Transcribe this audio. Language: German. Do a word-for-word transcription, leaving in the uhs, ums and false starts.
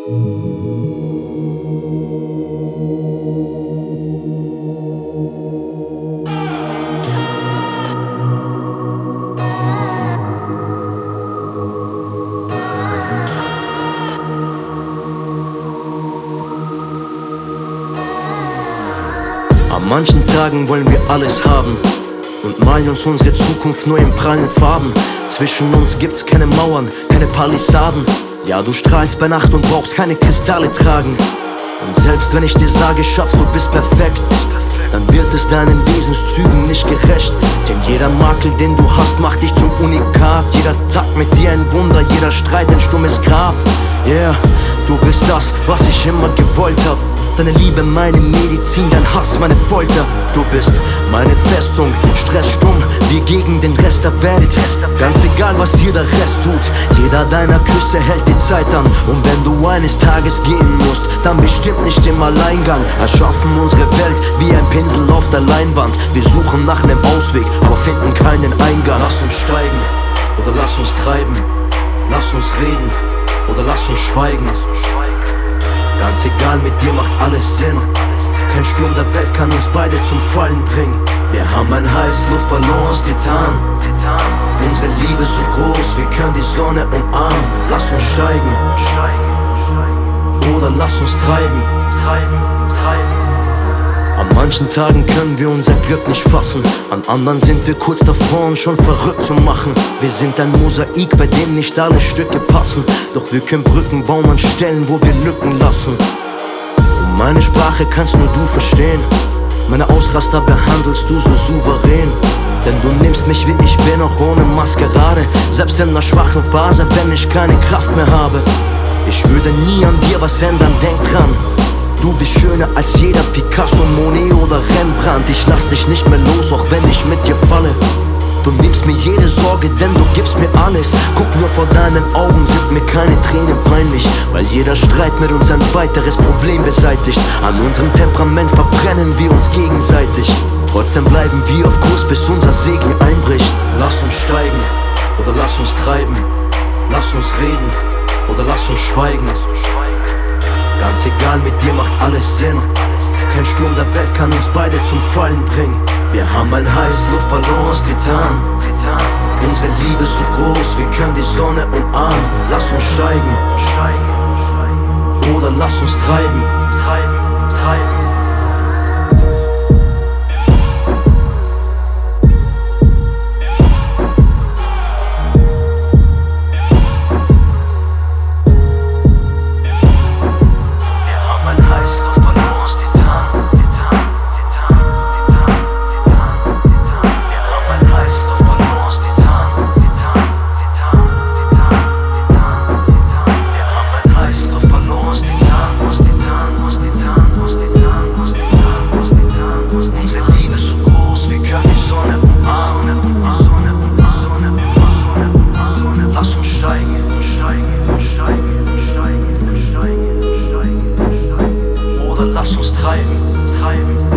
An manchen Tagen wollen wir alles haben und malen uns unsere Zukunft nur in prallen Farben. Zwischen uns gibt's keine Mauern, keine Palisaden. Ja, du strahlst bei Nacht und brauchst keine Kristalle tragen. Und selbst wenn ich dir sage, Schatz, du bist perfekt, dann wird es deinen Wesenszügen nicht gerecht. Denn jeder Makel, den du hast, macht dich zum Unikat. Jeder Tag mit dir ein Wunder, jeder Streit ein stummes Grab. Yeah, du bist das, was ich immer gewollt hab. Deine Liebe, meine Medizin, dein Hass, meine Folter. Du bist meine Festung, stressstumm, wie gegen den Rest der Welt. Ganz egal, was hier der Rest tut, jeder deiner Küsse hält die Zeit an. Und wenn du eines Tages gehen musst, dann bestimmt nicht im Alleingang. Erschaffen unsere Welt wie ein Pinsel auf der Leinwand. Wir suchen nach nem Ausweg, aber finden keinen Eingang. Lass uns steigen, oder lass uns treiben. Lass uns reden, oder lass uns schweigen. Ganz egal, mit dir macht alles Sinn. Kein Sturm der Welt kann uns beide zum Fallen bringen. Wir haben ein Heißluftballon aus Titan. Unsere Liebe ist so groß, wir können die Sonne umarmen. Lass uns steigen, oder lass uns treiben. An manchen Tagen können wir unser Glück nicht fassen. An anderen sind wir kurz davor, uns schon verrückt zu machen. Wir sind ein Mosaik, bei dem nicht alle Stücke passen. Doch wir können Brücken bauen an Stellen, wo wir Lücken lassen. Und meine Sprache kannst nur du verstehen. Meine Ausraster behandelst du so souverän. Denn du nimmst mich wie ich bin, auch ohne Maskerade. Selbst in einer schwachen Phase, wenn ich keine Kraft mehr habe. Ich würde nie an dir was ändern, denk dran. Du bist schöner als jeder Picasso, Monet oder Rembrandt. Ich lass dich nicht mehr los, auch wenn ich mit dir falle. Du nimmst mir jede Sorge, denn du gibst mir alles. Guck nur vor deinen Augen, sind mir keine Tränen peinlich. Weil jeder Streit mit uns ein weiteres Problem beseitigt. An unserem Temperament verbrennen wir uns gegenseitig. Trotzdem bleiben wir auf Kurs, bis unser Segel einbricht. Lass uns steigen, oder lass uns treiben. Lass uns reden, oder lass uns schweigen. Ganz egal, mit dir macht alles Sinn. Kein Sturm der Welt kann uns beide zum Fallen bringen. Wir haben ein Heißluftballon aus Titan. Unsere Liebe ist so groß, wir können die Sonne umarmen. Lass uns steigen, oder lass uns treiben. Lass uns treiben, treiben.